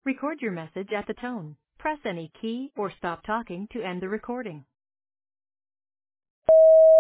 Record your message at the tone. Press any key or stop talking to end the recording.